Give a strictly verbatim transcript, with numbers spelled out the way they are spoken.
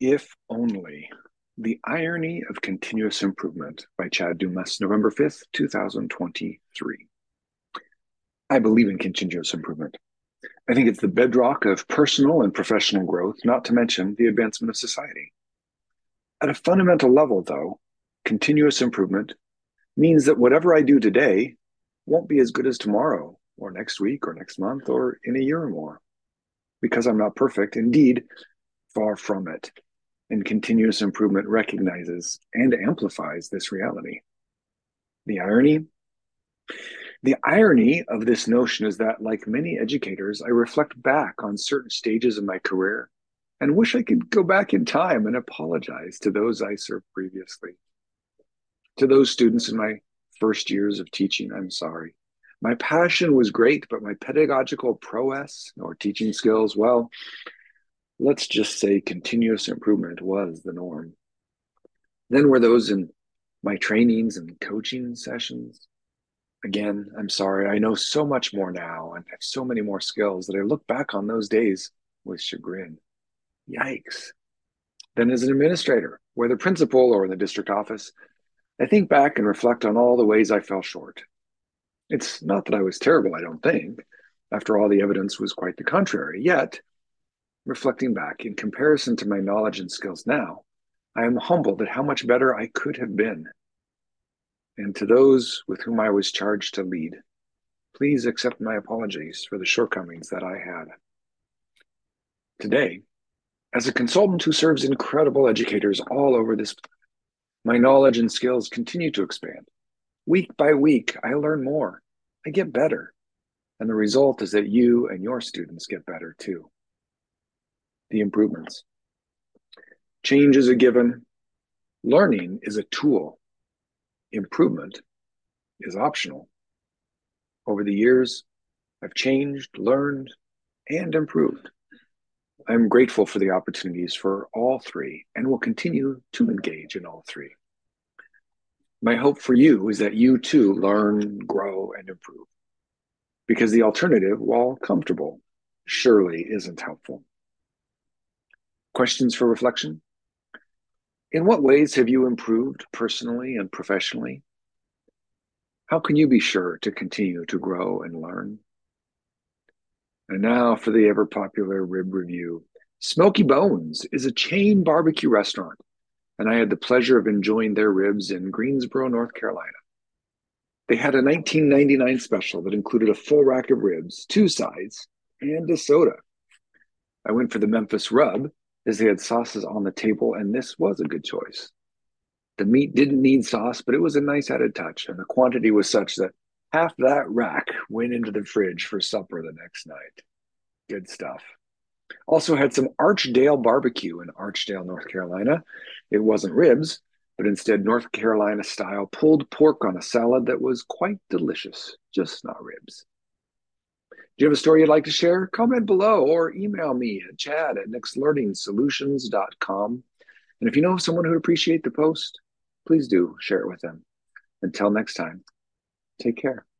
If Only: The Irony of Continuous Improvement by Chad Dumas, November fifth, two thousand twenty-three. I believe in continuous improvement. I think it's the bedrock of personal and professional growth, not to mention the advancement of society. At a fundamental level, though, continuous improvement means that whatever I do today won't be as good as tomorrow, or next week, or next month, or in a year or more. Because I'm not perfect, indeed, far from it. And continuous improvement recognizes and amplifies this reality. The irony? The irony of this notion is that, like many educators, I reflect back on certain stages of my career and wish I could go back in time and apologize to those I served previously. To those students in my first years of teaching, I'm sorry. My passion was great, but my pedagogical prowess or teaching skills, well, let's just say continuous improvement was the norm. Then were those in my trainings and coaching sessions. Again, I'm sorry, I know so much more now and have so many more skills that I look back on those days with chagrin. Yikes. Then as an administrator, whether principal or in the district office, I think back and reflect on all the ways I fell short. It's not that I was terrible, I don't think. After all, the evidence was quite the contrary. Yet, reflecting back, in comparison to my knowledge and skills now, I am humbled at how much better I could have been. And to those with whom I was charged to lead, please accept my apologies for the shortcomings that I had. Today, as a consultant who serves incredible educators all over this planet, my knowledge and skills continue to expand. Week by week, I learn more. I get better. And the result is that you and your students get better too. The improvements. Change is a given. Learning is a tool. Improvement is optional. Over the years, I've changed, learned, and improved. I'm grateful for the opportunities for all three and will continue to engage in all three. My hope for you is that you too learn, grow, and improve. Because the alternative, while comfortable, surely isn't helpful. Questions for reflection? In what ways have you improved personally and professionally? How can you be sure to continue to grow and learn? And now for the ever popular rib review. Smoky Bones is a chain barbecue restaurant, and I had the pleasure of enjoying their ribs in Greensboro, North Carolina. They had a nineteen ninety-nine special that included a full rack of ribs, two sides, and a soda. I went for the Memphis rub as they had sauces on the table, and this was a good choice. The meat didn't need sauce, but it was a nice added touch, and the quantity was such that half that rack went into the fridge for supper the next night. Good stuff. Also had some Archdale barbecue in Archdale, North Carolina. It wasn't ribs, but instead North Carolina style pulled pork on a salad that was quite delicious, just not ribs. Do you have a story you'd like to share? Comment below or email me at chad at next learning solutions dot com. And if you know someone who'd appreciate the post, please do share it with them. Until next time, take care.